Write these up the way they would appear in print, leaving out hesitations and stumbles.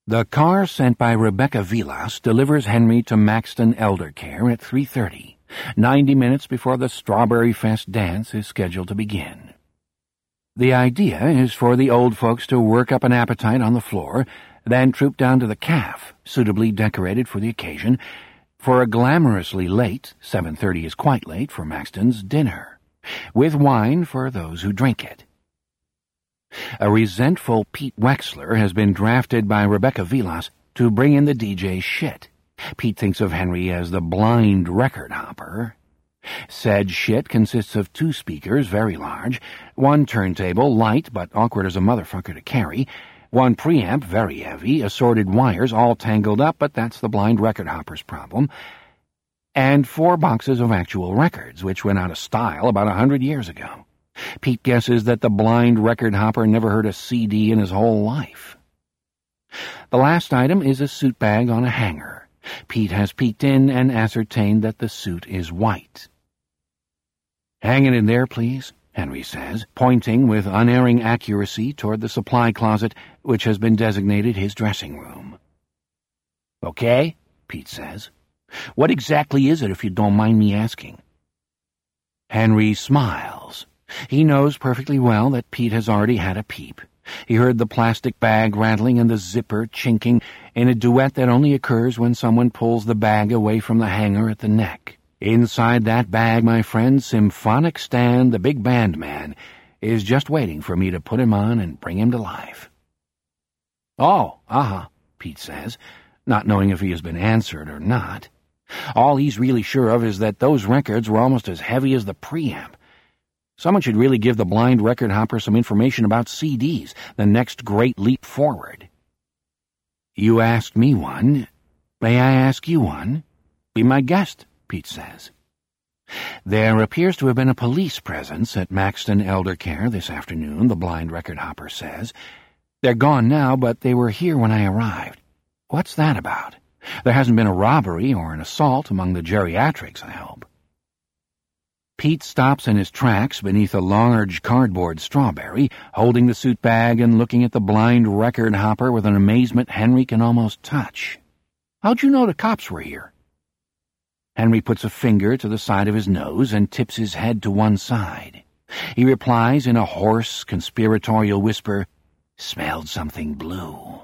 The car sent by Rebecca Vilas delivers Henry to Maxton Elder Care at 3:30, 90 minutes before the Strawberry Fest dance is scheduled to begin. The idea is for the old folks to work up an appetite on the floor, then troop down to the calf, suitably decorated for the occasion, for a glamorously late, 7:30 is quite late for Maxton's dinner, with wine for those who drink it. A resentful Pete Wexler has been drafted by Rebecca Vilas to bring in the DJ shit. Pete thinks of Henry as the blind record hopper. Said shit consists of 2 speakers, very large, 1 turntable, light but awkward as a motherfucker to carry, 1 preamp, very heavy, assorted wires all tangled up, but that's the blind record hopper's problem, and 4 boxes of actual records, which went out of style about 100 years ago. Pete guesses that the blind record hopper never heard a CD in his whole life. The last item is a suit bag on a hanger. Pete has peeked in and ascertained that the suit is white. "Hang it in there, please," Henry says, pointing with unerring accuracy toward the supply closet, which has been designated his dressing room. "Okay," Pete says. "What exactly is it, if you don't mind me asking?" Henry smiles. He knows perfectly well that Pete has already had a peep. He heard the plastic bag rattling and the zipper chinking in a duet that only occurs when someone pulls the bag away from the hanger at the neck. Inside that bag, my friend, Symphonic Stan, the big band man, is just waiting for me to put him on and bring him to life. "Oh, Pete says, not knowing if he has been answered or not. All he's really sure of is that those records were almost as heavy as the preamp. Someone should really give the blind record hopper some information about CDs, the next great leap forward." "You asked me one. May I ask you one? Be my guest," Pete says. "There appears to have been a police presence at Maxton Elder Care this afternoon," the blind record hopper says. "They're gone now, but they were here when I arrived. What's that about? There hasn't been a robbery or an assault among the geriatrics, I hope." Pete stops in his tracks beneath a large cardboard strawberry, holding the suit bag and looking at the blind record hopper with an amazement Henry can almost touch. "How'd you know the cops were here?" Henry puts a finger to the side of his nose and tips his head to one side. He replies in a hoarse, conspiratorial whisper, "Smelled something blue."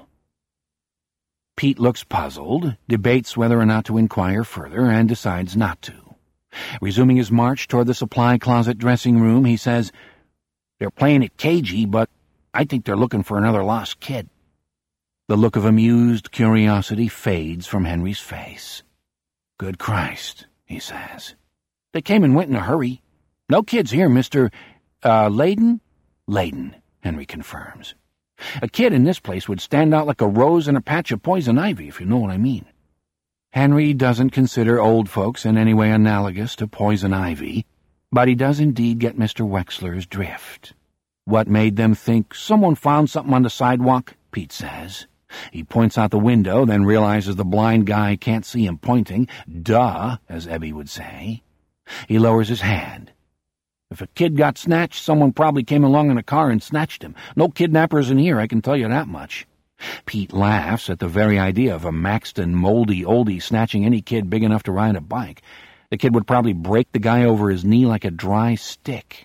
Pete looks puzzled, debates whether or not to inquire further, and decides not to. Resuming his march toward the supply closet dressing room, he says, "They're playing it cagey, but I think they're looking for another lost kid." The look of amused curiosity fades from Henry's face. "Good Christ," he says. "They came and went in a hurry. No kids here, Mr. Layden?" "Layden," Henry confirms. "A kid in this place would stand out like a rose in a patch of poison ivy, if you know what I mean." Henry doesn't consider old folks in any way analogous to poison ivy, but he does indeed get Mr. Wexler's drift. "What made them think someone found something on the sidewalk?" Pete says. He points out the window, then realizes the blind guy can't see him pointing. "Duh," as Ebby would say. He lowers his hand. "If a kid got snatched, someone probably came along in a car and snatched him. No kidnappers in here, I can tell you that much." Pete laughs at the very idea of a Maxton moldy oldie snatching any kid big enough to ride a bike. The kid would probably break the guy over his knee like a dry stick.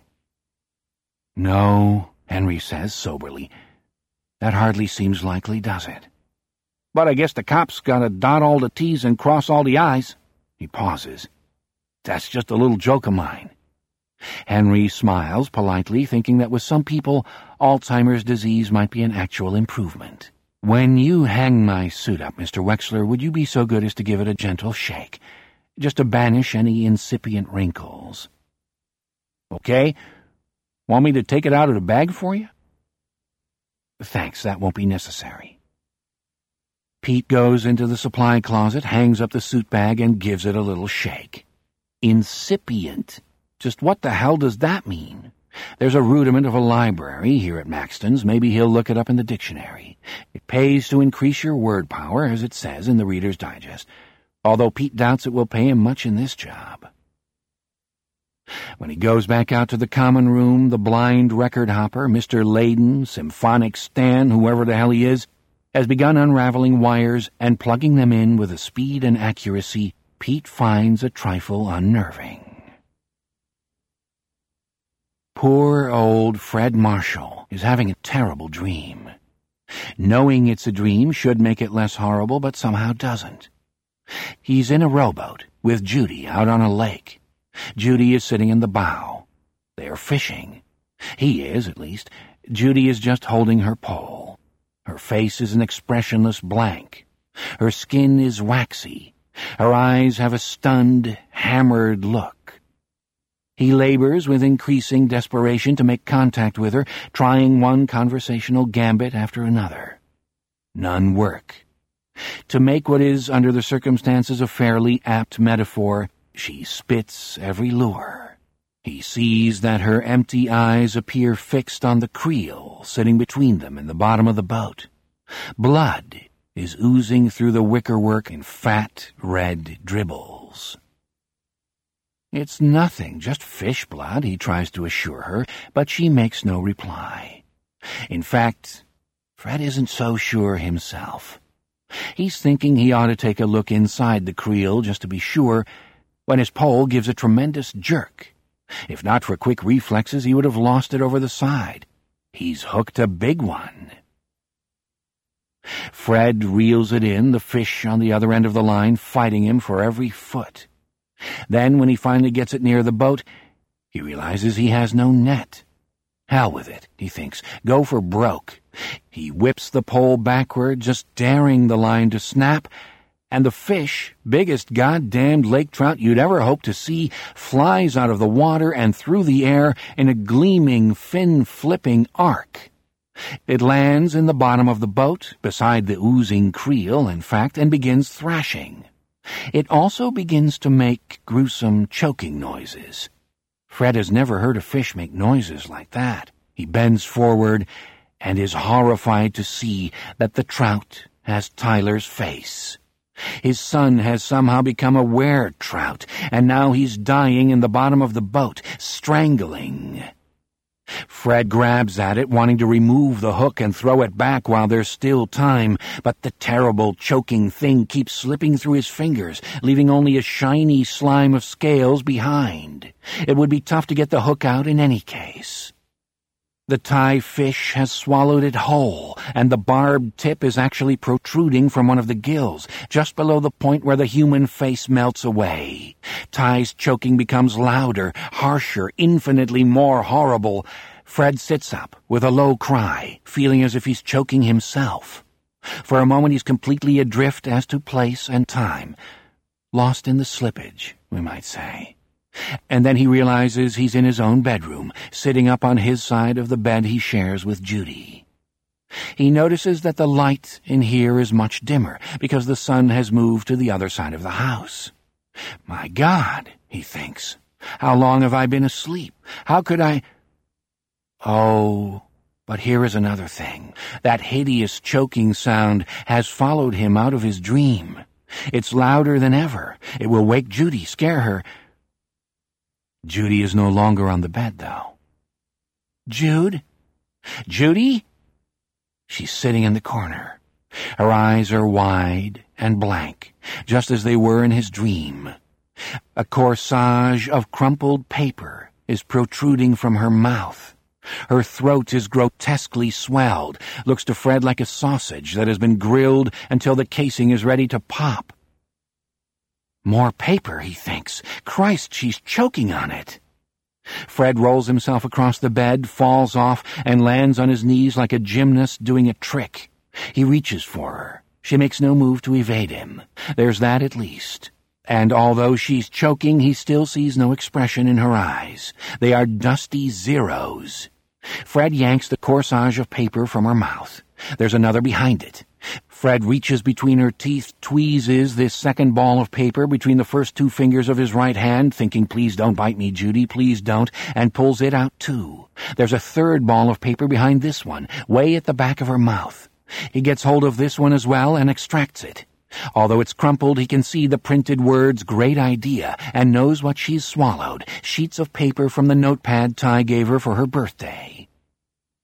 "No," Henry says soberly. "That hardly seems likely, does it?" "But I guess the cops gotta dot all the T's and cross all the I's." He pauses. "That's just a little joke of mine." Henry smiles politely, thinking that with some people, Alzheimer's disease might be an actual improvement. "When you hang my suit up, Mr. Wexler, would you be so good as to give it a gentle shake, just to banish any incipient wrinkles?" "Okay. Want me to take it out of the bag for you?" "Thanks, that won't be necessary." Pete goes into the supply closet, hangs up the suit bag, and gives it a little shake. Incipient. Just what the hell does that mean? There's a rudiment of a library here at Maxton's. Maybe he'll look it up in the dictionary. It pays to increase your word power, as it says in the Reader's Digest, although Pete doubts it will pay him much in this job. When he goes back out to the common room, the blind record hopper, Mr. Layden, Symphonic Stan, whoever the hell he is, has begun unraveling wires and plugging them in with a speed and accuracy Pete finds a trifle unnerving. Poor old Fred Marshall is having a terrible dream. Knowing it's a dream should make it less horrible, but somehow doesn't. He's in a rowboat with Judy out on a lake. Judy is sitting in the bow. They are fishing. He is, at least. Judy is just holding her pole. Her face is an expressionless blank. Her skin is waxy. Her eyes have a stunned, hammered look. He labors with increasing desperation to make contact with her, trying one conversational gambit after another. None work. To make what is, under the circumstances, a fairly apt metaphor, she spits every lure. He sees that her empty eyes appear fixed on the creel sitting between them in the bottom of the boat. Blood is oozing through the wickerwork in fat, red dribbles. It's nothing, just fish blood, he tries to assure her, but she makes no reply. In fact, Fred isn't so sure himself. He's thinking he ought to take a look inside the creel just to be sure, when his pole gives a tremendous jerk. If not for quick reflexes, he would have lost it over the side. He's hooked a big one. Fred reels it in, the fish on the other end of the line fighting him for every foot. Then, when he finally gets it near the boat, he realizes he has no net. Hell with it, he thinks. Go for broke. He whips the pole backward, just daring the line to snap, and the fish, biggest goddamned lake trout you'd ever hope to see, flies out of the water and through the air in a gleaming, fin-flipping arc. It lands in the bottom of the boat, beside the oozing creel, in fact, and begins thrashing. It also begins to make gruesome choking noises. Fred has never heard a fish make noises like that. He bends forward and is horrified to see that the trout has Tyler's face. His son has somehow become a were-trout, and now he's dying in the bottom of the boat, strangling. Fred grabs at it, wanting to remove the hook and throw it back while there's still time, but the terrible, choking thing keeps slipping through his fingers, leaving only a shiny slime of scales behind. It would be tough to get the hook out in any case. The Thai fish has swallowed it whole, and the barbed tip is actually protruding from one of the gills, just below the point where the human face melts away. Thai's choking becomes louder, harsher, infinitely more horrible. Fred sits up with a low cry, feeling as if he's choking himself. For a moment he's completely adrift as to place and time, lost in the slippage, we might say. And then he realizes he's in his own bedroom, sitting up on his side of the bed he shares with Judy. He notices that the light in here is much dimmer, because the sun has moved to the other side of the house. My God, he thinks, how long have I been asleep? How could I... Oh, but here is another thing. That hideous choking sound has followed him out of his dream. It's louder than ever. It will wake Judy, scare her. Judy is no longer on the bed, though. Jude? Judy? She's sitting in the corner. Her eyes are wide and blank, just as they were in his dream. A corsage of crumpled paper is protruding from her mouth. Her throat is grotesquely swelled, looks to Fred like a sausage that has been grilled until the casing is ready to pop. More paper, he thinks. Christ, she's choking on it. Fred rolls himself across the bed, falls off, and lands on his knees like a gymnast doing a trick. He reaches for her. She makes no move to evade him. There's that at least. And although she's choking, he still sees no expression in her eyes. They are dusty zeros. Fred yanks the corsage of paper from her mouth. There's another behind it. Fred reaches between her teeth, tweezes this second ball of paper between the first two fingers of his right hand, thinking, please don't bite me, Judy, please don't, and pulls it out too. There's a third ball of paper behind this one, way at the back of her mouth. He gets hold of this one as well and extracts it. Although it's crumpled, he can see the printed words, great idea, and knows what she's swallowed, sheets of paper from the notepad Ty gave her for her birthday.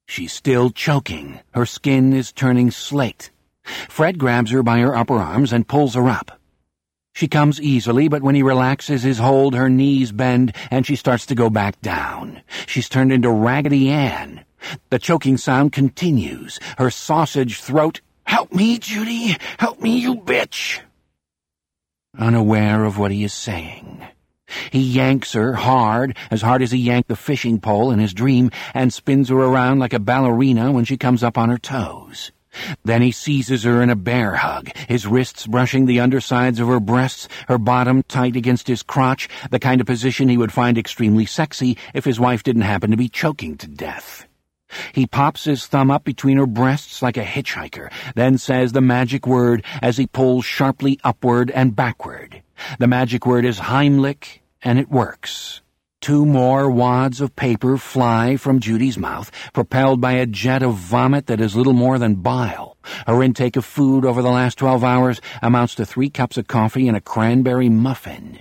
She's still choking. Her skin is turning slate. Fred grabs her by her upper arms and pulls her up. She comes easily, but when he relaxes his hold, her knees bend and she starts to go back down. She's turned into Raggedy Ann. The choking sound continues. Her sausage throat, "Help me, Judy! Help me, you bitch!" Unaware of what he is saying, he yanks her hard as he yanked the fishing pole in his dream, and spins her around like a ballerina when she comes up on her toes. Then he seizes her in a bear hug, his wrists brushing the undersides of her breasts, her bottom tight against his crotch, the kind of position he would find extremely sexy if his wife didn't happen to be choking to death. He pops his thumb up between her breasts like a hitchhiker, then says the magic word as he pulls sharply upward and backward. The magic word is Heimlich, and it works. 2 more wads of paper fly from Judy's mouth, propelled by a jet of vomit that is little more than bile. Her intake of food over the last 12 hours amounts to 3 cups of coffee and a cranberry muffin.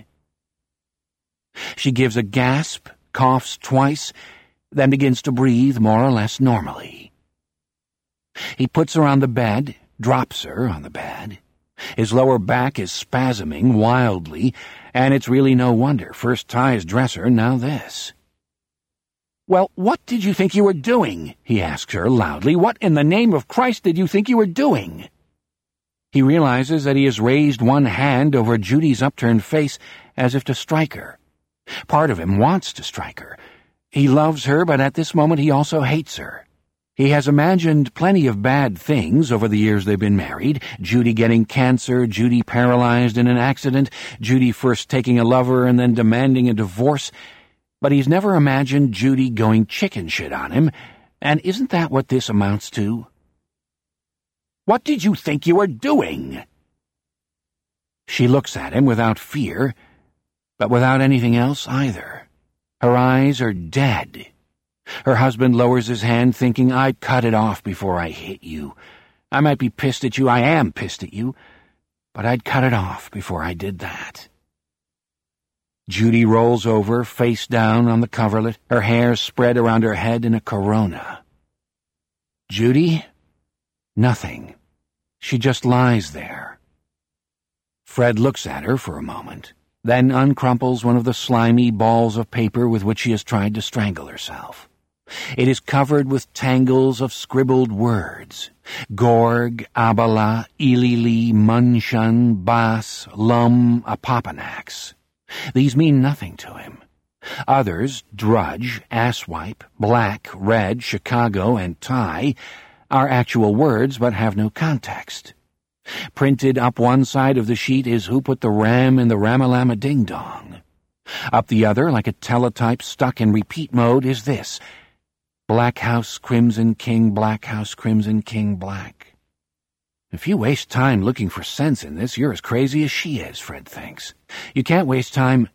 She gives a gasp, coughs twice, then begins to breathe more or less normally. He puts her on the bed, drops her on the bed. His lower back is spasming wildly, and it's really no wonder. First Ty's dresser, now this. "Well, what did you think you were doing?" he asks her loudly. "What in the name of Christ did you think you were doing?" He realizes that he has raised one hand over Judy's upturned face as if to strike her. Part of him wants to strike her. He loves her, but at this moment he also hates her. He has imagined plenty of bad things over the years they've been married. Judy getting cancer, Judy paralyzed in an accident, Judy first taking a lover and then demanding a divorce. But he's never imagined Judy going chicken shit on him, and isn't that what this amounts to? "What did you think you were doing?" She looks at him without fear, but without anything else either. Her eyes are dead. Her husband lowers his hand, thinking, "I'd cut it off before I hit you. I might be pissed at you, I am pissed at you, but I'd cut it off before I did that." Judy rolls over, face down on the coverlet, her hair spread around her head in a corona. Judy? Nothing. She just lies there. Fred looks at her for a moment, then uncrumples one of the slimy balls of paper with which she has tried to strangle herself. It is covered with tangles of scribbled words. Gorg, Abala, Ilili, Munshun, Bas, Lum, Apopanax. These mean nothing to him. Others, Drudge, Asswipe, Black, Red, Chicago, and Tie, are actual words but have no context. Printed up one side of the sheet is "Who put the ram in the Ramalama Ding Dong?" Up the other, like a teletype stuck in repeat mode, is this: "Black House, Crimson King, Black House, Crimson King, Black." If you waste time looking for sense in this, you're as crazy as she is, Fred thinks. You can't waste time.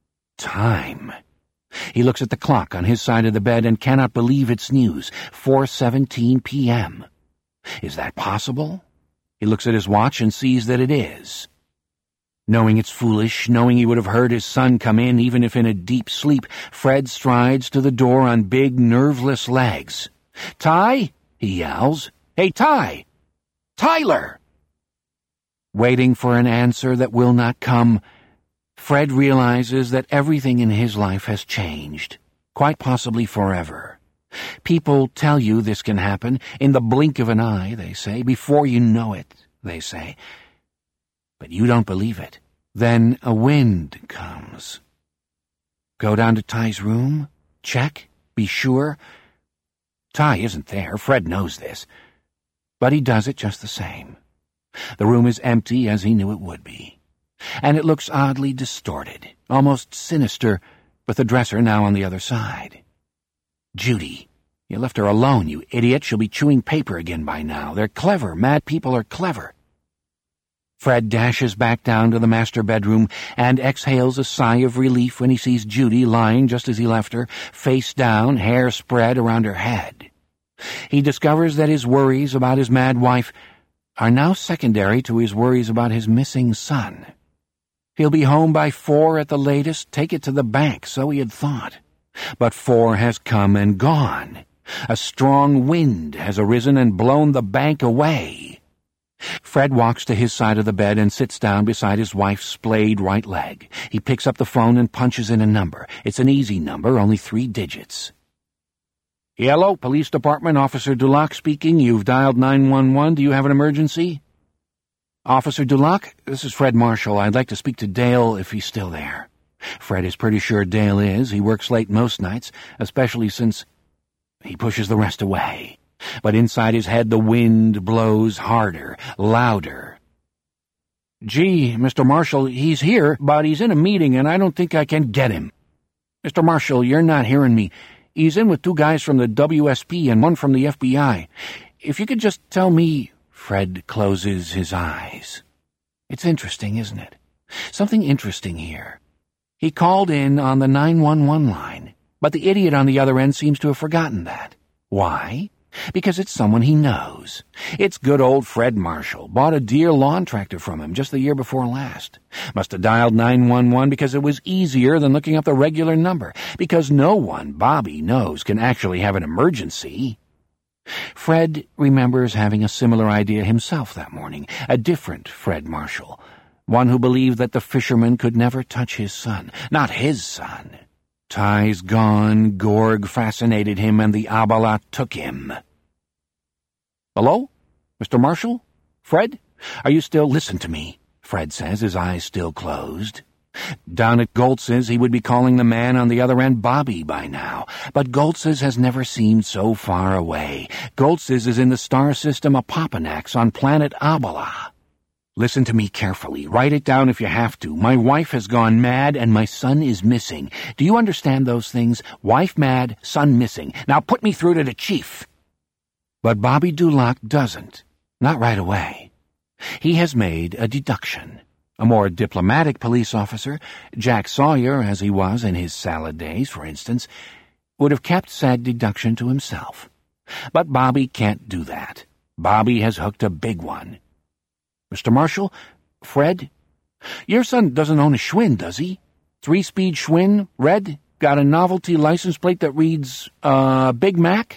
He looks at the clock on his side of the bed and cannot believe its news. 4:17 p.m. Is that possible? He looks at his watch and sees that it is. Knowing it's foolish, knowing he would have heard his son come in even if in a deep sleep, Fred strides to the door on big, nerveless legs. "Ty?" he yells. "Hey, Ty! Tyler!" Waiting for an answer that will not come, Fred realizes that everything in his life has changed, quite possibly forever. People tell you this can happen in the blink of an eye, they say, before you know it, they say. But you don't believe it. Then a wind comes. Go down to Ty's room, check, be sure. Ty isn't there, Fred knows this. But he does it just the same. The room is empty as he knew it would be. And it looks oddly distorted, almost sinister, with the dresser now on the other side. "Judy, you left her alone, you idiot. She'll be chewing paper again by now. They're clever. Mad people are clever." Fred dashes back down to the master bedroom and exhales a sigh of relief when he sees Judy lying just as he left her, face down, hair spread around her head. He discovers that his worries about his mad wife are now secondary to his worries about his missing son. He'll be home by 4 at the latest, take it to the bank, so he had thought. But 4 has come and gone. A strong wind has arisen and blown the bank away. Fred walks to his side of the bed and sits down beside his wife's splayed right leg. He picks up the phone and punches in a number. It's an easy number, only 3 digits. "Hello, Police Department, Officer Dulac speaking. You've dialed 911. Do you have an emergency?" "Officer Dulac, this is Fred Marshall. I'd like to speak to Dale if he's still there." Fred is pretty sure Dale is. He works late most nights, especially since... He pushes the rest away. But inside his head the wind blows harder, louder. "Gee, Mr. Marshall, he's here, but he's in a meeting and I don't think I can get him." "Mr. Marshall, you're not hearing me. He's in with 2 guys from the WSP and 1 from the FBI. If you could just tell me..." Fred closes his eyes. It's interesting, isn't it? Something interesting here. He called in on the 911 line, but the idiot on the other end seems to have forgotten that. Why? Because it's someone he knows. It's good old Fred Marshall. Bought a Deere lawn tractor from him just the year before last. Must have dialed 911 because it was easier than looking up the regular number, because no one Bobby knows can actually have an emergency. Fred remembers having a similar idea himself that morning, a different Fred Marshall, one who believed that the fisherman could never touch his son, not his son. Ty's gone, Gorg fascinated him, and the Abala took him. "Hello? Mr. Marshall? Fred? Are you still..." "Listen to me," Fred says, his eyes still closed. Down at Goltz's, he would be calling the man on the other end Bobby by now. But Goltz's has never seemed so far away. Goltz's is in the star system of Papanax on planet Abala. "Listen to me carefully. Write it down if you have to. My wife has gone mad and my son is missing. Do you understand those things? Wife mad, son missing. Now put me through to the chief." But Bobby Dulac doesn't. Not right away. He has made a deduction. A more diplomatic police officer, Jack Sawyer as he was in his salad days, for instance, would have kept said deduction to himself. But Bobby can't do that. Bobby has hooked a big one. "Mr. Marshall? Fred? Your son doesn't own a Schwinn, does he? 3-speed Schwinn, red, got a novelty license plate that reads, Big Mac?"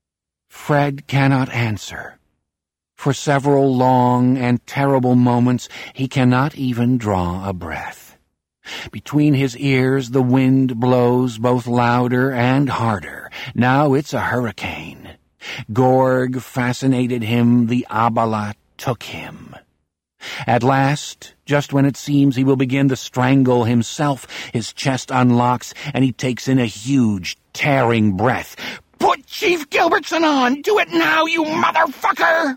Fred cannot answer. For several long and terrible moments he cannot even draw a breath. Between his ears the wind blows both louder and harder. Now it's a hurricane. Gorg fascinated him, the Abala took him. At last, just when it seems he will begin to strangle himself, his chest unlocks and he takes in a huge, tearing breath. "Put Chief Gilbertson on! Do it now, you motherfucker!"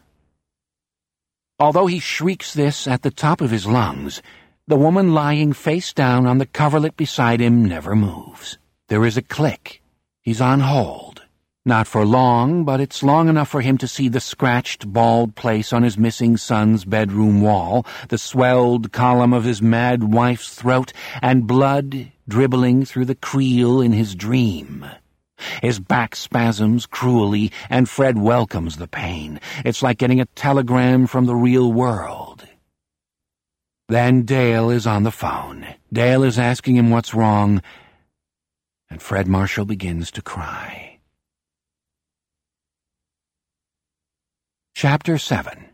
Although he shrieks this at the top of his lungs, the woman lying face down on the coverlet beside him never moves. There is a click. He's on hold. Not for long, but it's long enough for him to see the scratched, bald place on his missing son's bedroom wall, the swelled column of his mad wife's throat, and blood dribbling through the creel in his dream. His back spasms cruelly, and Fred welcomes the pain. It's like getting a telegram from the real world. Then Dale is on the phone. Dale is asking him what's wrong, and Fred Marshall begins to cry. Chapter 7.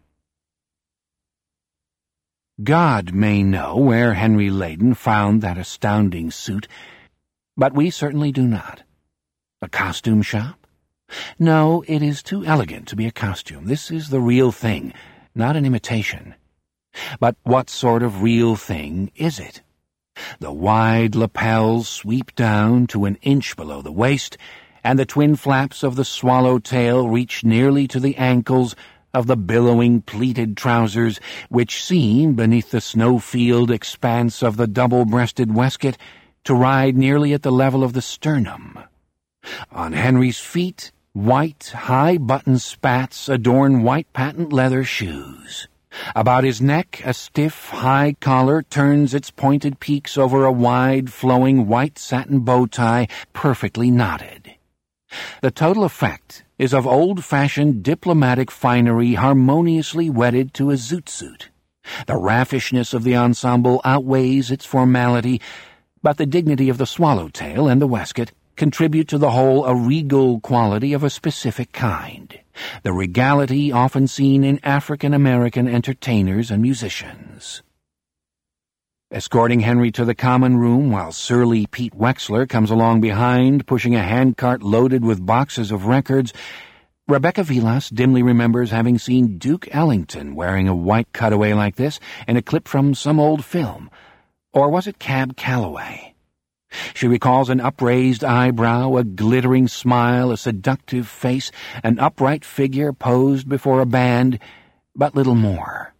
God may know where Henry Layden found that astounding suit, but we certainly do not. A costume shop? No, it is too elegant to be a costume. This is the real thing, not an imitation. But what sort of real thing is it? The wide lapels sweep down to an inch below the waist, and the twin flaps of the swallowtail reach nearly to the ankles of the billowing pleated trousers, which seem, beneath the snow-field expanse of the double-breasted waistcoat, to ride nearly at the level of the sternum. On Henry's feet, white, high-button spats adorn white patent leather shoes. About his neck, a stiff, high collar turns its pointed peaks over a wide, flowing white satin bow tie perfectly knotted. The total effect is of old-fashioned diplomatic finery harmoniously wedded to a zoot suit. The raffishness of the ensemble outweighs its formality, but the dignity of the swallowtail and the waistcoat contribute to the whole a regal quality of a specific kind, the regality often seen in African-American entertainers and musicians. Escorting Henry to the common room while surly Pete Wexler comes along behind, pushing a handcart loaded with boxes of records, Rebecca Vilas dimly remembers having seen Duke Ellington wearing a white cutaway like this in a clip from some old film. Or was it Cab Calloway? She recalls an upraised eyebrow, a glittering smile, a seductive face, an upright figure posed before a band, but little more.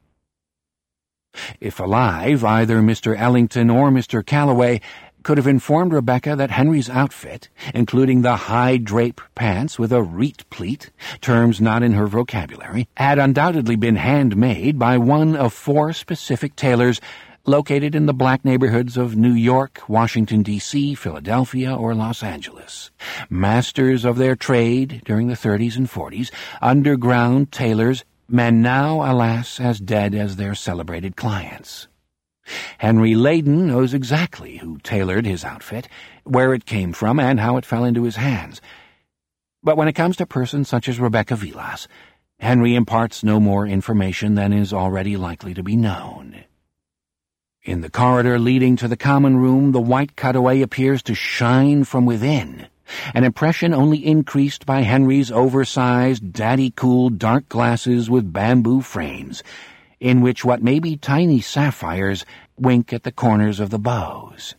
If alive, either Mr. Ellington or Mr. Calloway could have informed Rebecca that Henry's outfit, including the high drape pants with a reet pleat, terms not in her vocabulary, had undoubtedly been handmade by one of 4 specific tailors located in the black neighborhoods of New York, Washington, D.C., Philadelphia, or Los Angeles. Masters of their trade during the 30s and 40s, underground tailors, men now, alas, as dead as their celebrated clients. Henry Layden knows exactly who tailored his outfit, where it came from, and how it fell into his hands. But when it comes to persons such as Rebecca Vilas, Henry imparts no more information than is already likely to be known. In the corridor leading to the common room, the white cutaway appears to shine from within, an impression only increased by Henry's oversized, daddy-cool dark glasses with bamboo frames, in which what may be tiny sapphires wink at the corners of the bows.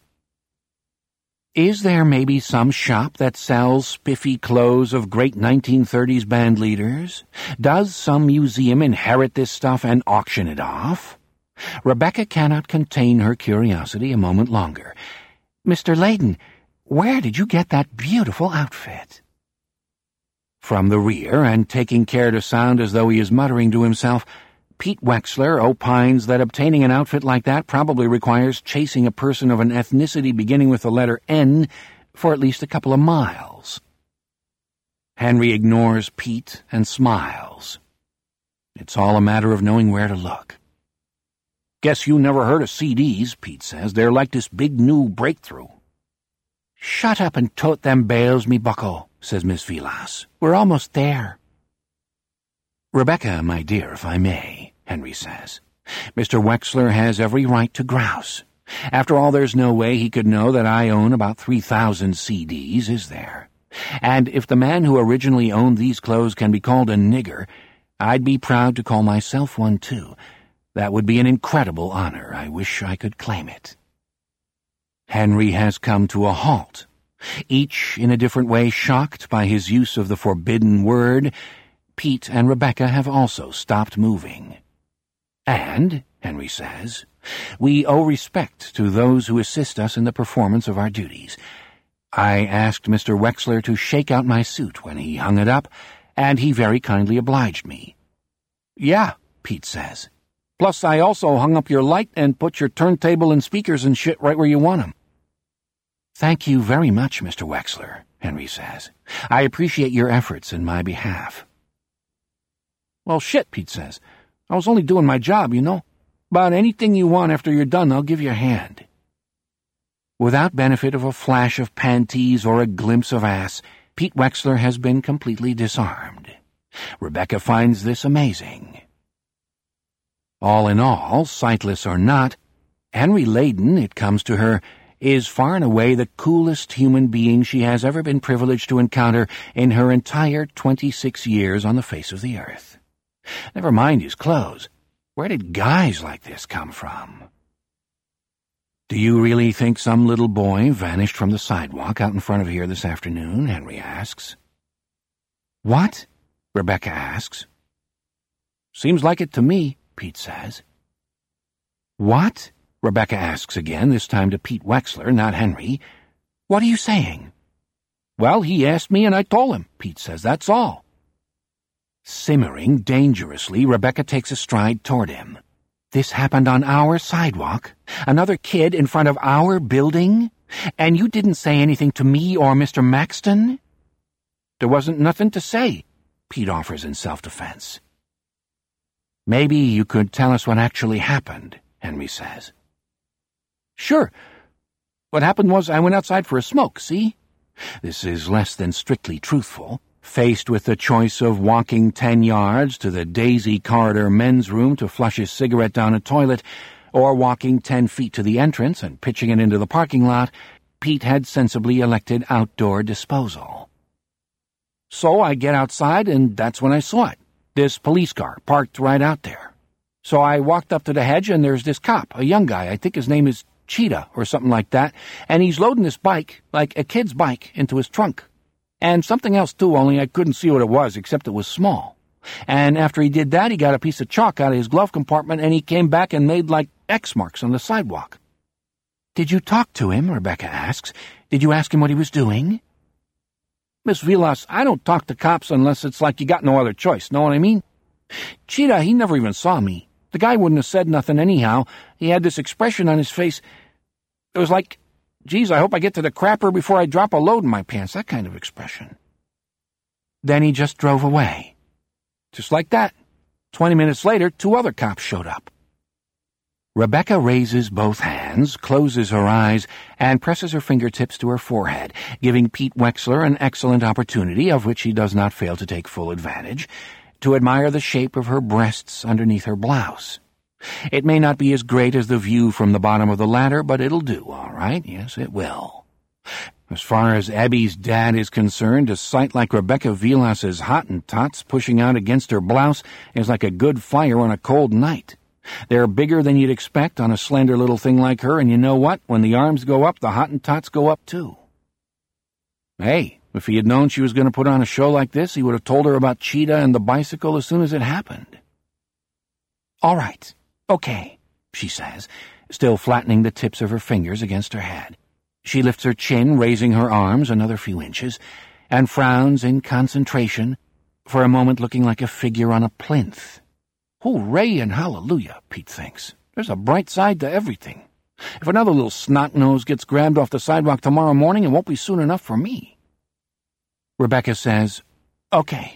Is there maybe some shop that sells spiffy clothes of great 1930s band leaders? Does some museum inherit this stuff and auction it off? Rebecca cannot contain her curiosity a moment longer. "Mr. Layden, where did you get that beautiful outfit?" From the rear, and taking care to sound as though he is muttering to himself, Pete Wexler opines that obtaining an outfit like that probably requires chasing a person of an ethnicity beginning with the letter N for at least a couple of miles. Henry ignores Pete and smiles. It's all a matter of knowing where to look. "Guess you never heard of CDs," Pete says. "They're like this big new breakthrough." "Shut up and tote them bales, me bucko," says Miss Vilas. "We're almost there." "Rebecca, my dear, if I may," Henry says. "Mr. Wexler has every right to grouse. After all, there's no way he could know that I own about 3,000 CDs, is there? And if the man who originally owned these clothes can be called a nigger, I'd be proud to call myself one, too. That would be an incredible honor. I wish I could claim it." Henry has come to a halt, each in a different way shocked by his use of the forbidden word. Pete and Rebecca have also stopped moving. "And," Henry says, "we owe respect to those who assist us in the performance of our duties. I asked Mr. Wexler to shake out my suit when he hung it up, and he very kindly obliged me." "Yeah," Pete says. "Plus I also hung up your light and put your turntable and speakers and shit right where you want 'em." "Thank you very much, Mr. Wexler," Henry says. "I appreciate your efforts in my behalf." "Well, shit," Pete says. "I was only doing my job, you know. About anything you want after you're done, I'll give you a hand." Without benefit of a flash of panties or a glimpse of ass, Pete Wexler has been completely disarmed. Rebecca finds this amazing. All in all, sightless or not, Henry Layden, it comes to her, is far and away the coolest human being she has ever been privileged to encounter in her entire 26 years on the face of the earth. Never mind his clothes. Where did guys like this come from? "Do you really think some little boy vanished from the sidewalk out in front of here this afternoon?" Henry asks. "What?" Rebecca asks. "Seems like it to me," Pete says. "What?" Rebecca asks again, this time to Pete Wexler, not Henry. "What are you saying?" "Well, he asked me and I told him," Pete says. "That's all." Simmering dangerously, Rebecca takes a stride toward him. "This happened on our sidewalk? Another kid in front of our building? And you didn't say anything to me or Mr. Maxton?" "There wasn't nothing to say," Pete offers in self-defense. "Maybe you could tell us what actually happened," Henry says. "Sure. What happened was I went outside for a smoke, see? This is less than strictly truthful. Faced with the choice of walking 10 yards to the Daisy Corridor men's room to flush his cigarette down a toilet, or walking 10 feet to the entrance and pitching it into the parking lot, Pete had sensibly elected outdoor disposal. So I get outside, and that's when I saw it. This police car parked right out there. So I walked up to the hedge, and there's this cop, a young guy, I think his name is Cheetah or something like that, and he's loading this bike, like a kid's bike, into his trunk. And something else too, only I couldn't see what it was, except it was small. And after he did that, he got a piece of chalk out of his glove compartment, and he came back and made like X marks on the sidewalk. "Did you talk to him?" Rebecca asks. "Did you ask him what he was doing?" "Miss Vilas, I don't talk to cops unless it's like you got no other choice, know what I mean? Cheetah, he never even saw me. The guy wouldn't have said nothing anyhow. He had this expression on his face. It was like, geez, I hope I get to the crapper before I drop a load in my pants, that kind of expression." Then he just drove away. Just like that. 20 minutes later, 2 other cops showed up. Rebecca raises both hands, closes her eyes, and presses her fingertips to her forehead, giving Pete Wexler an excellent opportunity, of which he does not fail to take full advantage, to admire the shape of her breasts underneath her blouse. It may not be as great as the view from the bottom of the ladder, but it'll do, all right? Yes, it will. As far as Abby's dad is concerned, a sight like Rebecca Vilas's Hottentots pushing out against her blouse is like a good fire on a cold night. They're bigger than you'd expect on a slender little thing like her, and you know what? When the arms go up, the Hottentots go up too. Hey, if he had known she was going to put on a show like this, he would have told her about Cheetah and the bicycle as soon as it happened. "All right, okay," she says, still flattening the tips of her fingers against her head. She lifts her chin, raising her arms another few inches, and frowns in concentration, for a moment looking like a figure on a plinth. Hooray and hallelujah, Pete thinks. There's a bright side to everything. If another little snot-nose gets grabbed off the sidewalk tomorrow morning, it won't be soon enough for me. Rebecca says, Okay,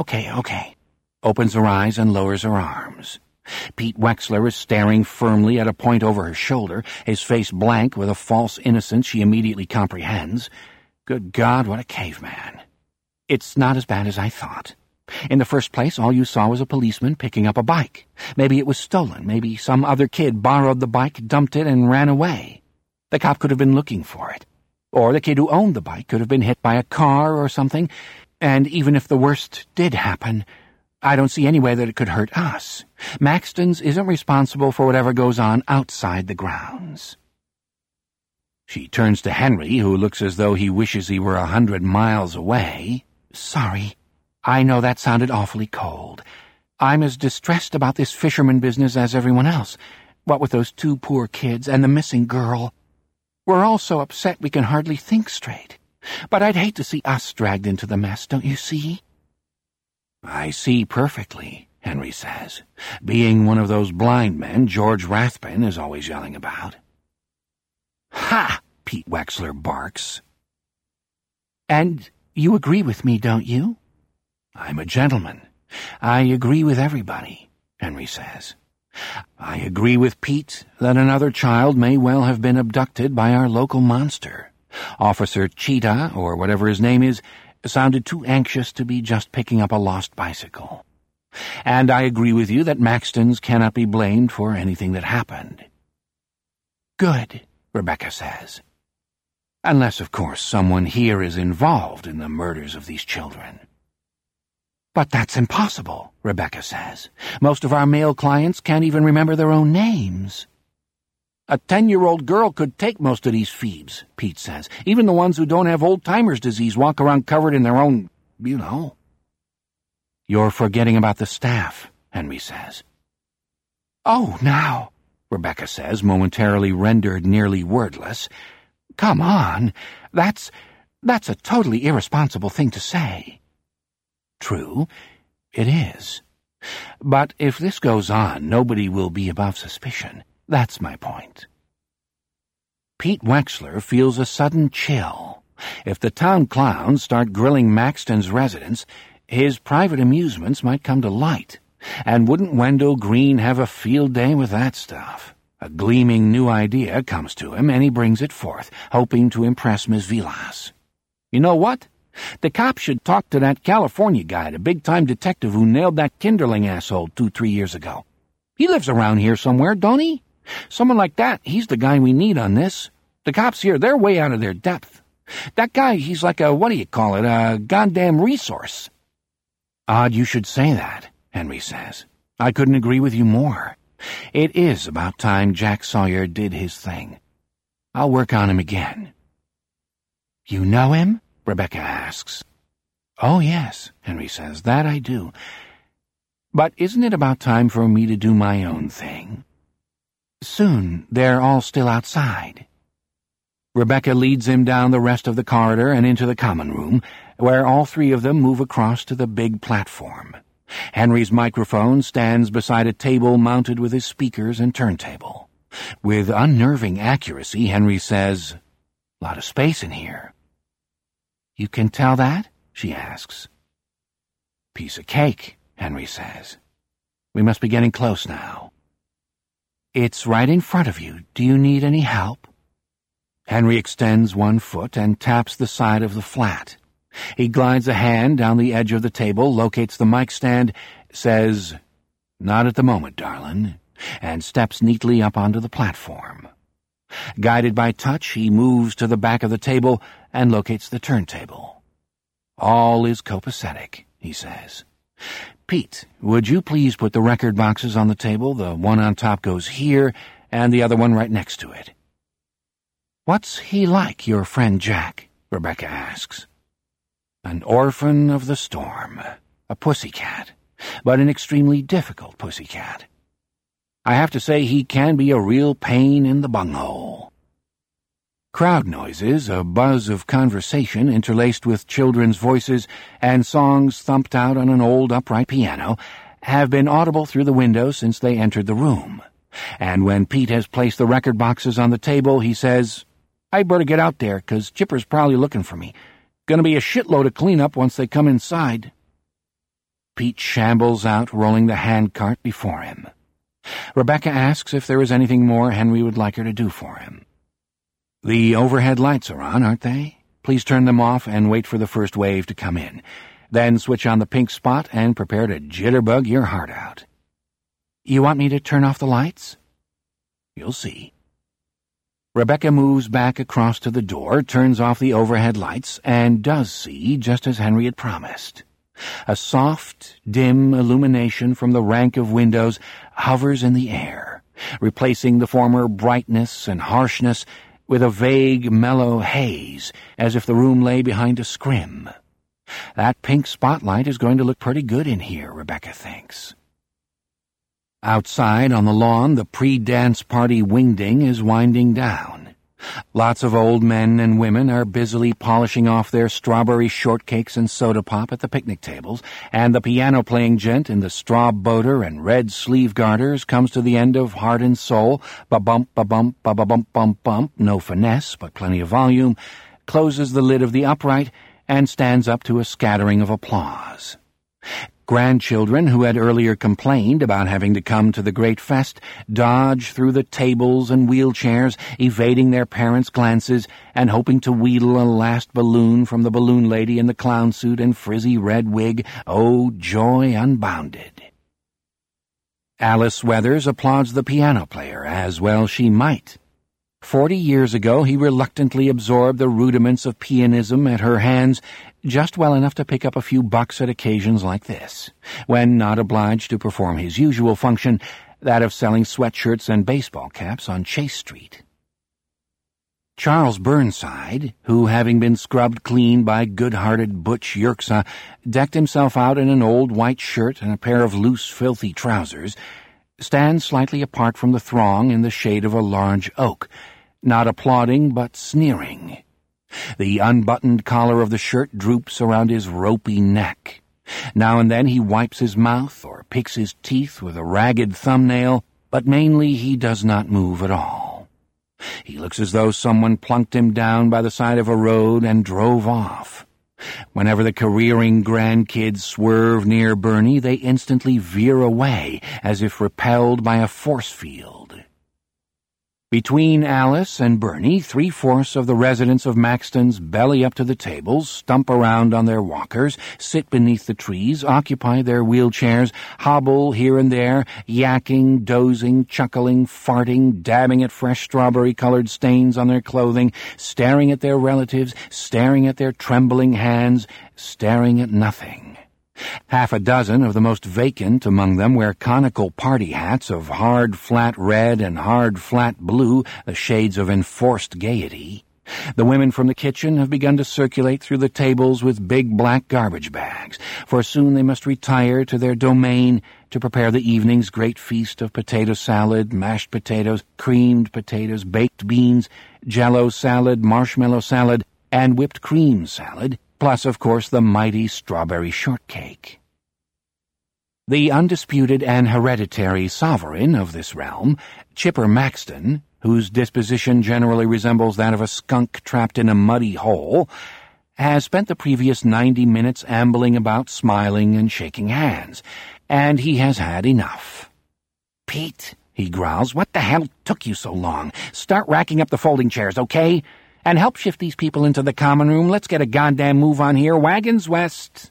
opens her eyes and lowers her arms. Pete Wexler is staring firmly at a point over her shoulder, his face blank with a false innocence she immediately comprehends. Good God, what a caveman. "It's not as bad as I thought. In the first place, all you saw was a policeman picking up a bike. Maybe it was stolen. Maybe some other kid borrowed the bike, dumped it, and ran away. The cop could have been looking for it. Or the kid who owned the bike could have been hit by a car or something. And even if the worst did happen, I don't see any way that it could hurt us. Maxton's isn't responsible for whatever goes on outside the grounds." She turns to Henry, who looks as though he wishes he were 100 miles away. "Sorry. I know that sounded awfully cold. I'm as distressed about this fisherman business as everyone else. What with those 2 poor kids and the missing girl. We're all so upset we can hardly think straight. But I'd hate to see us dragged into the mess, don't you see?" "I see perfectly," Henry says, being one of those blind men George Rathbun is always yelling about. "Ha!" Pete Wexler barks. "And you agree with me, don't you?" "I'm a gentleman. I agree with everybody," Henry says. "I agree with Pete that another child may well have been abducted by our local monster. Officer Cheetah, or whatever his name is, sounded too anxious to be just picking up a lost bicycle. And I agree with you that Maxton's cannot be blamed for anything that happened." "Good," Rebecca says. "Unless, of course, someone here is involved in the murders of these children." "But that's impossible," Rebecca says. "Most of our male clients can't even remember their own names." "A 10-year-old girl could take most of these Phoebes," Pete says. "Even the ones who don't have old-timer's disease walk around covered in their own, you know." "You're forgetting about the staff," Henry says. "Oh, now," Rebecca says, momentarily rendered nearly wordless. "Come on. That's a totally irresponsible thing to say." "True, it is. But if this goes on, nobody will be above suspicion. That's my point." Pete Wexler feels a sudden chill. If the town clowns start grilling Maxton's residents, his private amusements might come to light. And wouldn't Wendell Green have a field day with that stuff? A gleaming new idea comes to him, and he brings it forth, hoping to impress Miss Vilas. You know what? The cops should talk to that California guy, the big-time detective who nailed that Kinderling asshole 2-3 years ago. He lives around here somewhere, don't he? Someone like that, he's the guy we need on this. The cops here, they're way out of their depth. That guy, he's like a goddamn resource. Odd you should say that, Henry says. I couldn't agree with you more. It is about time Jack Sawyer did his thing. I'll work on him again. You know him? Rebecca asks. Oh, yes, Henry says, that I do. But isn't it about time for me to do my own thing? Soon, they're all still outside. Rebecca leads him down the rest of the corridor and into the common room, where all three of them move across to the big platform. Henry's microphone stands beside a table mounted with his speakers and turntable. With unnerving accuracy, Henry says, "Lot of space in here." "You can tell that?" she asks. "Piece of cake," Henry says. "We must be getting close now." "It's right in front of you. Do you need any help?" Henry extends one foot and taps the side of the flat. He glides a hand down the edge of the table, locates the mic stand, says, "Not at the moment, darlin'," and steps neatly up onto the platform. Guided by touch, he moves to the back of the table and locates the turntable. "All is copacetic," he says. "Pete, would you please put the record boxes on the table? The one on top goes here, and the other one right next to it." "What's he like, your friend Jack?" Rebecca asks. "An orphan of the storm, a pussycat, but an extremely difficult pussycat. I have to say he can be a real pain in the bunghole." Crowd noises, a buzz of conversation interlaced with children's voices, and songs thumped out on an old upright piano have been audible through the window since they entered the room. And when Pete has placed the record boxes on the table, he says, "I better get out there, 'cause Chipper's probably looking for me. Gonna be a shitload of cleanup once they come inside." Pete shambles out, rolling the handcart before him. Rebecca asks if there is anything more Henry would like her to do for him. "The overhead lights are on, aren't they? Please turn them off and wait for the first wave to come in. Then switch on the pink spot and prepare to jitterbug your heart out." "You want me to turn off the lights?" "You'll see." Rebecca moves back across to the door, turns off the overhead lights, and does see just as Henry had promised. A soft, dim illumination from the rank of windows hovers in the air, replacing the former brightness and harshness with a vague, mellow haze, as if the room lay behind a scrim. That pink spotlight is going to look pretty good in here, Rebecca thinks. Outside on the lawn, the pre-dance party wingding is winding down. Lots of old men and women are busily polishing off their strawberry shortcakes and soda pop at the picnic tables, and the piano-playing gent in the straw boater and red sleeve garters comes to the end of Heart and Soul, ba-bump, ba-bump, ba-ba-bump, bump, bump, no finesse, but plenty of volume, closes the lid of the upright, and stands up to a scattering of applause. Grandchildren who had earlier complained about having to come to the great fest dodge through the tables and wheelchairs, evading their parents' glances and hoping to wheedle a last balloon from the balloon lady in the clown suit and frizzy red wig. Oh, joy unbounded. Alice Weathers applauds the piano player, as well she might. 40 years ago he reluctantly absorbed the rudiments of pianism at her hands, just well enough to pick up a few bucks at occasions like this, when not obliged to perform his usual function, that of selling sweatshirts and baseball caps on Chase Street. Charles Burnside, who, having been scrubbed clean by good-hearted Butch Yerxa, decked himself out in an old white shirt and a pair of loose, filthy trousers, stands slightly apart from the throng in the shade of a large oak, not applauding but sneering. The unbuttoned collar of the shirt droops around his ropey neck. Now and then he wipes his mouth or picks his teeth with a ragged thumbnail, but mainly he does not move at all. He looks as though someone plunked him down by the side of a road and drove off. Whenever the careering grandkids swerve near Bernie, they instantly veer away, as if repelled by a force field. Between Alice and Bernie, 3/4 of the residents of Maxton's belly up to the tables, stump around on their walkers, sit beneath the trees, occupy their wheelchairs, hobble here and there, yakking, dozing, chuckling, farting, dabbing at fresh strawberry-colored stains on their clothing, staring at their relatives, staring at their trembling hands, staring at nothing. Half a dozen of the most vacant among them wear conical party hats of hard flat red and hard flat blue, the shades of enforced gaiety. The women from the kitchen have begun to circulate through the tables with big black garbage bags, for soon they must retire to their domain to prepare the evening's great feast of potato salad, mashed potatoes, creamed potatoes, baked beans, jello salad, marshmallow salad, and whipped cream salad, plus, of course, the mighty strawberry shortcake. The undisputed and hereditary sovereign of this realm, Chipper Maxton, whose disposition generally resembles that of a skunk trapped in a muddy hole, has spent the previous 90 minutes ambling about, smiling and shaking hands, and he has had enough. "Pete," he growls, "what the hell took you so long? Start racking up the folding chairs, okay? And help shift these people into the common room. Let's get a goddamn move on here. Wagons west."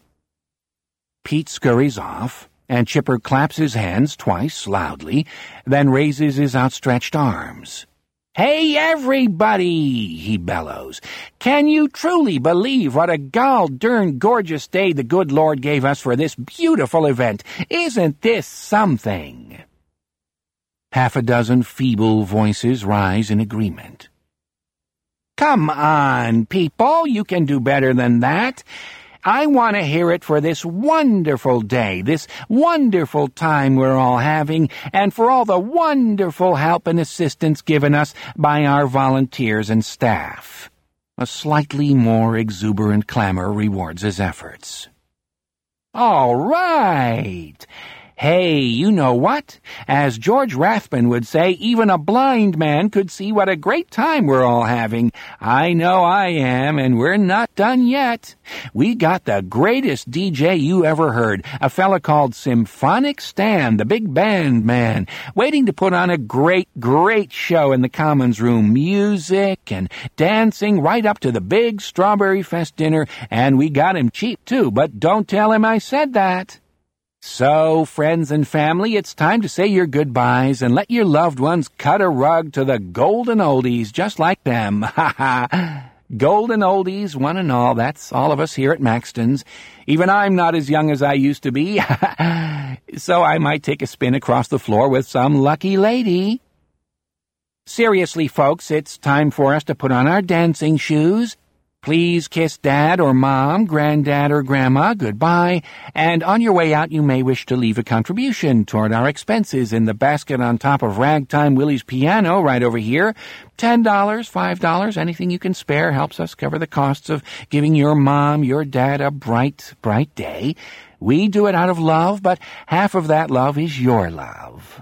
Pete scurries off, and Chipper claps his hands twice, loudly, then raises his outstretched arms. "Hey, everybody!" he bellows. "Can you truly believe what a gall-darn gorgeous day the good Lord gave us for this beautiful event? Isn't this something?" Half a dozen feeble voices rise in agreement. "Come on, people, you can do better than that. I want to hear it for this wonderful day, this wonderful time we're all having, and for all the wonderful help and assistance given us by our volunteers and staff." A slightly more exuberant clamor rewards his efforts. "All right. Hey, you know what? As George Rathbun would say, even a blind man could see what a great time we're all having. I know I am, and we're not done yet. We got the greatest DJ you ever heard, a fella called Symphonic Stan, the big band man, waiting to put on a great, great show in the Commons Room. Music and dancing right up to the big Strawberry Fest dinner, and we got him cheap, too, but don't tell him I said that. So, friends and family, it's time to say your goodbyes and let your loved ones cut a rug to the golden oldies just like them. Ha ha! Golden oldies, one and all, that's all of us here at Maxton's. Even I'm not as young as I used to be, so I might take a spin across the floor with some lucky lady. Seriously, folks, it's time for us to put on our dancing shoes. Please kiss Dad or Mom, Granddad or Grandma goodbye, and on your way out you may wish to leave a contribution toward our expenses in the basket on top of Ragtime Willie's piano right over here. $10, $5, anything you can spare helps us cover the costs of giving your mom, your dad a bright, bright day. We do it out of love, but half of that love is your love.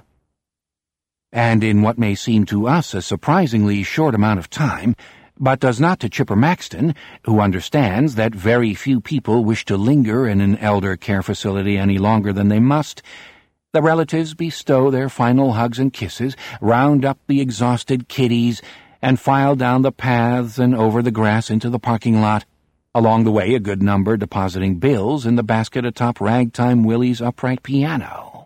And in what may seem to us a surprisingly short amount of time, but does not to Chipper Maxton, who understands that very few people wish to linger in an elder care facility any longer than they must, the relatives bestow their final hugs and kisses, round up the exhausted kiddies, and file down the paths and over the grass into the parking lot, along the way a good number depositing bills in the basket atop Ragtime Willie's upright piano.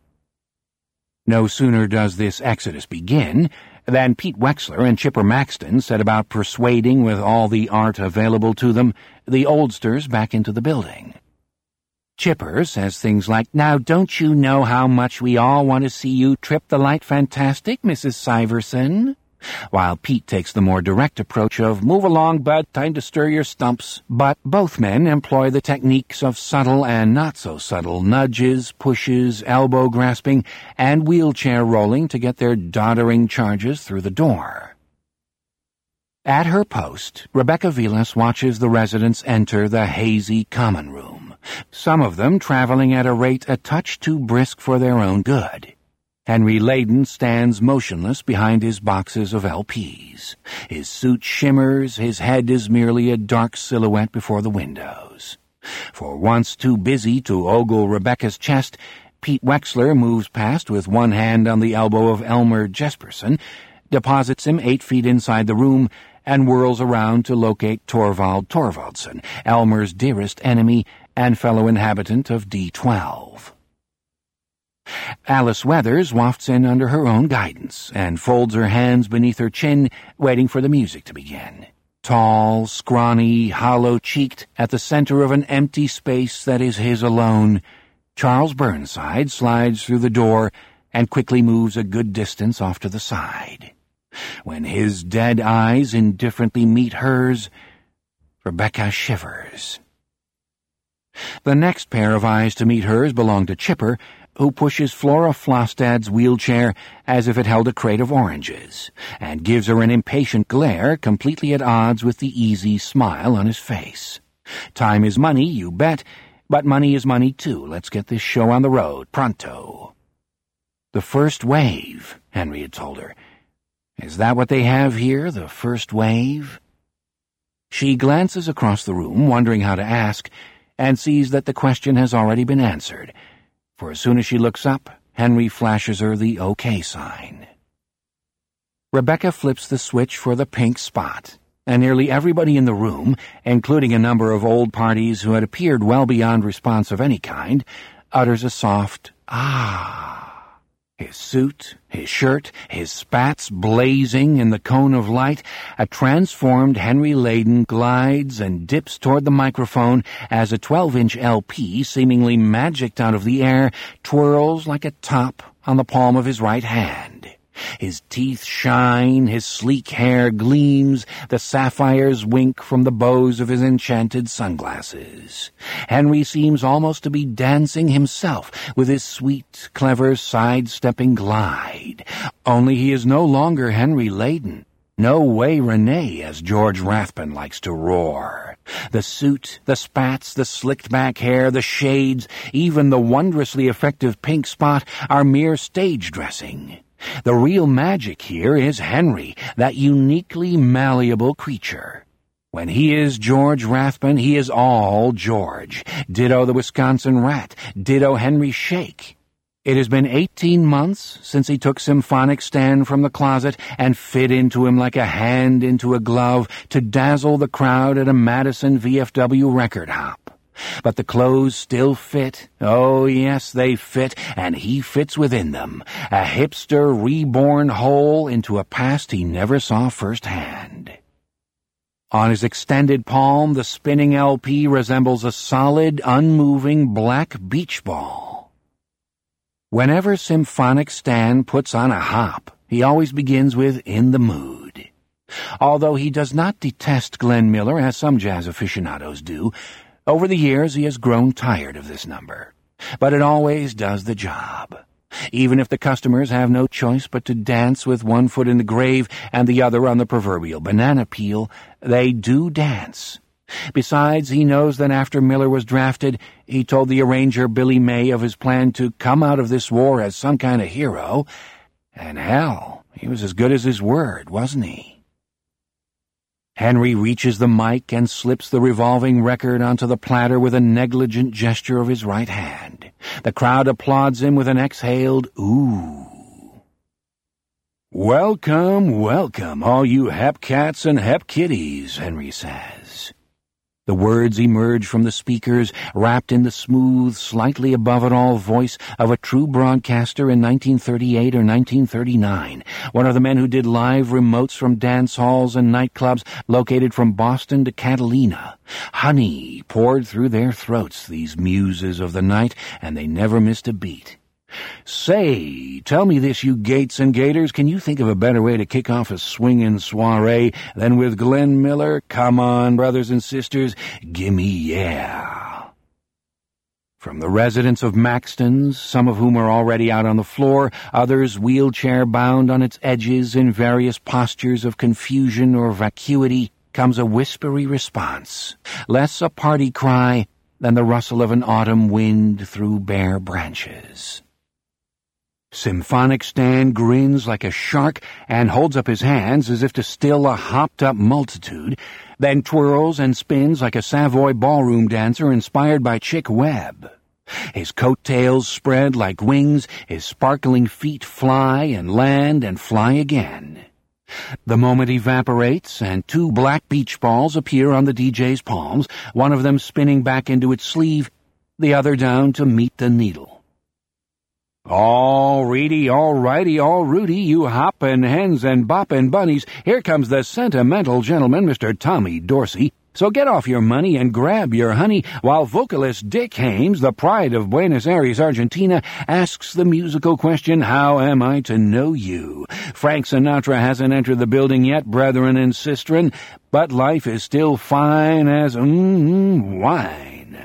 No sooner does this exodus begin than Pete Wexler and Chipper Maxton set about persuading with all the art available to them the oldsters back into the building. Chipper says things like, "Now don't you know how much we all want to see you trip the light fantastic, Mrs. Syverson?" While Pete takes the more direct approach of, "Move along, bud, time to stir your stumps." But both men employ the techniques of subtle and not-so-subtle nudges, pushes, elbow grasping, and wheelchair rolling to get their doddering charges through the door. At her post, Rebecca Vilas watches the residents enter the hazy common room, some of them traveling at a rate a touch too brisk for their own good. Henry Layden stands motionless behind his boxes of LPs. His suit shimmers, his head is merely a dark silhouette before the windows. For once too busy to ogle Rebecca's chest, Pete Wexler moves past with one hand on the elbow of Elmer Jesperson, deposits him 8 feet inside the room, and whirls around to locate Torvald Torvaldsen, Elmer's dearest enemy and fellow inhabitant of D12. Alice Weathers wafts in under her own guidance and folds her hands beneath her chin, waiting for the music to begin. Tall, scrawny, hollow-cheeked, at the center of an empty space that is his alone, Charles Burnside slides through the door and quickly moves a good distance off to the side. When his dead eyes indifferently meet hers, Rebecca shivers. The next pair of eyes to meet hers belong to Chipper, who pushes Flora Flostad's wheelchair as if it held a crate of oranges, and gives her an impatient glare completely at odds with the easy smile on his face. Time is money, you bet, but money is money too. Let's get this show on the road, pronto. The first wave, Henry had told her. Is that what they have here, the first wave? She glances across the room, wondering how to ask, and sees that the question has already been answered, for as soon as she looks up, Henry flashes her the OK sign. Rebecca flips the switch for the pink spot, and nearly everybody in the room, including a number of old parties who had appeared well beyond response of any kind, utters a soft, ah. His suit, his shirt, his spats blazing in the cone of light, a transformed Henry Layden glides and dips toward the microphone as a 12-inch LP, seemingly magicked out of the air, twirls like a top on the palm of his right hand. His teeth shine, his sleek hair gleams, the sapphires wink from the bows of his enchanted sunglasses. Henry seems almost to be dancing himself with his sweet, clever, sidestepping glide. Only he is no longer Henry Layden. No way Renee, as George Rathbun likes to roar. The suit, the spats, the slicked-back hair, the shades, even the wondrously effective pink spot are mere stage dressing. The real magic here is Henry, that uniquely malleable creature. When he is George Rathbun, he is all George. Ditto the Wisconsin Rat. Ditto Henry Shake. It has been 18 months since he took Symphonic Stan from the closet and fit into him like a hand into a glove to dazzle the crowd at a Madison VFW record hop. But the clothes still fit. Oh, yes, they fit, and he fits within them. A hipster reborn whole into a past he never saw firsthand. On his extended palm, the spinning LP resembles a solid, unmoving black beach ball. Whenever Symphonic Stan puts on a hop, he always begins with "In the Mood." Although he does not detest Glenn Miller, as some jazz aficionados do, over the years he has grown tired of this number. But it always does the job. Even if the customers have no choice but to dance with one foot in the grave and the other on the proverbial banana peel, they do dance. Besides, he knows that after Miller was drafted, he told the arranger Billy May of his plan to come out of this war as some kind of hero, and hell, he was as good as his word, wasn't he? Henry reaches the mic and slips the revolving record onto the platter with a negligent gesture of his right hand. The crowd applauds him with an exhaled ooh. "Welcome, welcome, all you hep cats and hep kitties," Henry says. The words emerge from the speakers, wrapped in the smooth, slightly above-it-all voice of a true broadcaster in 1938 or 1939, one of the men who did live remotes from dance halls and nightclubs located from Boston to Catalina. Honey poured through their throats, these muses of the night, and they never missed a beat. "Say, tell me this, you Gates and Gators, can you think of a better way to kick off a swingin' soiree than with Glenn Miller? Come on, brothers and sisters, gimme yeah." From the residents of Maxton's, some of whom are already out on the floor, others wheelchair-bound on its edges in various postures of confusion or vacuity, comes a whispery response, less a party cry than the rustle of an autumn wind through bare branches. Symphonic Stan grins like a shark and holds up his hands as if to still a hopped-up multitude, then twirls and spins like a Savoy ballroom dancer inspired by Chick Webb. His coattails spread like wings, his sparkling feet fly and land and fly again. The moment evaporates, and 2 black beach balls appear on the DJ's palms, one of them spinning back into its sleeve, the other down to meet the needle. All righty, all righty, all Rudy, you hoppin' hens and boppin' bunnies. Here comes the sentimental gentleman, Mr. Tommy Dorsey. So get off your money and grab your honey while vocalist Dick Haymes, the pride of Buenos Aires, Argentina, asks the musical question, how am I to know you? Frank Sinatra hasn't entered the building yet, brethren and sistren, but life is still fine as wine.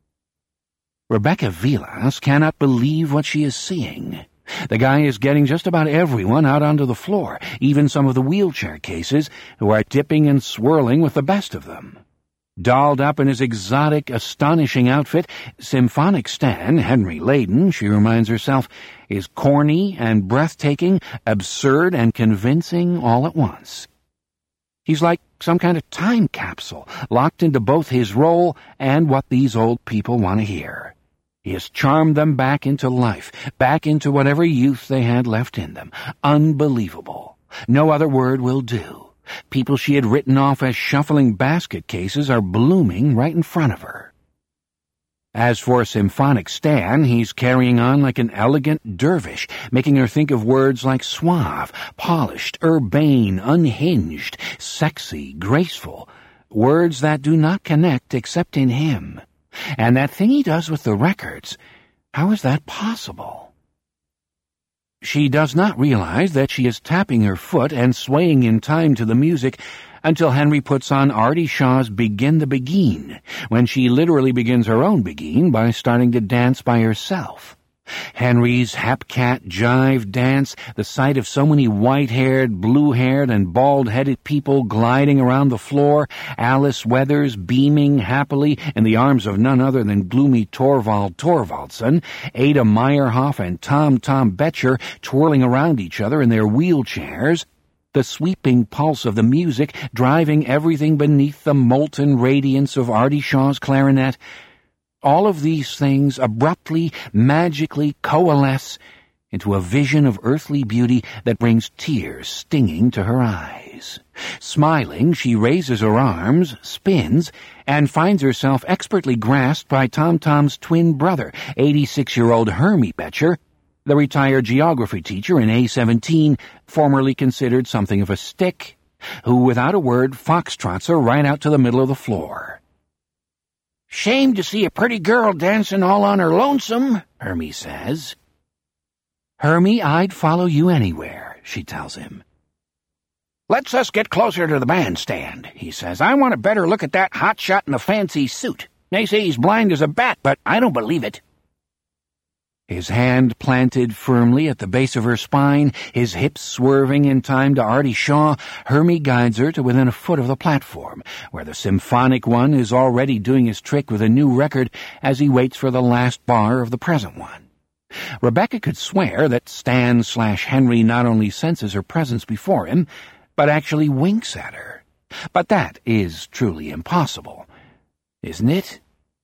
Rebecca Vilas cannot believe what she is seeing. The guy is getting just about everyone out onto the floor, even some of the wheelchair cases, who are dipping and swirling with the best of them. Dolled up in his exotic, astonishing outfit, Symphonic Stan, Henry Layden, she reminds herself, is corny and breathtaking, absurd and convincing all at once. He's like some kind of time capsule, locked into both his role and what these old people want to hear. He has charmed them back into life, back into whatever youth they had left in them. Unbelievable. No other word will do. People she had written off as shuffling basket cases are blooming right in front of her. As for Symphonic Stan, he's carrying on like an elegant dervish, making her think of words like suave, polished, urbane, unhinged, sexy, graceful, words that do not connect except in him. And that thing he does with the records, how is that possible? She does not realize that she is tapping her foot and swaying in time to the music until Henry puts on Artie Shaw's Begin the Begin, when she literally begins her own begin by starting to dance by herself. Henry's hap-cat jive dance, the sight of so many white-haired, blue-haired, and bald-headed people gliding around the floor, Alice Weathers beaming happily in the arms of none other than gloomy Torvald Thorvaldsen, Ada Meyerhoff and Tom Betcher twirling around each other in their wheelchairs, the sweeping pulse of the music driving everything beneath the molten radiance of Artie Shaw's clarinet. All of these things abruptly, magically coalesce into a vision of earthly beauty that brings tears stinging to her eyes. Smiling, she raises her arms, spins, and finds herself expertly grasped by Tom-Tom's twin brother, 86-year-old Hermie Betcher, the retired geography teacher in A-17, formerly considered something of a stick, who without a word foxtrots her right out to the middle of the floor. "Shame to see a pretty girl dancing all on her lonesome," Hermie says. "Hermie, I'd follow you anywhere," she tells him. "Let's us get closer to the bandstand," he says. "I want a better look at that hotshot in the fancy suit. They say he's blind as a bat, but I don't believe it." His hand planted firmly at the base of her spine, his hips swerving in time to Artie Shaw, Hermie guides her to within a foot of the platform, where the symphonic one is already doing his trick with a new record as he waits for the last bar of the present one. Rebecca could swear that Stan/Henry not only senses her presence before him, but actually winks at her. But that is truly impossible, isn't it?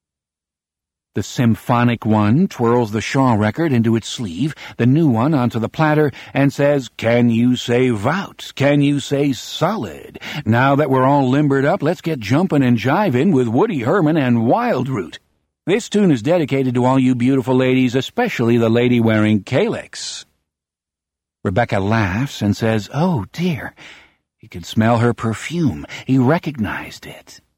The symphonic one twirls the Shaw record into its sleeve, the new one onto the platter, and says, "Can you say vout? Can you say solid? Now that we're all limbered up, let's get jumpin' and jivin' with Woody Herman and Wildroot. This tune is dedicated to all you beautiful ladies, especially the lady wearing calyx." Rebecca laughs and says, "Oh, dear." He could smell her perfume. He recognized it.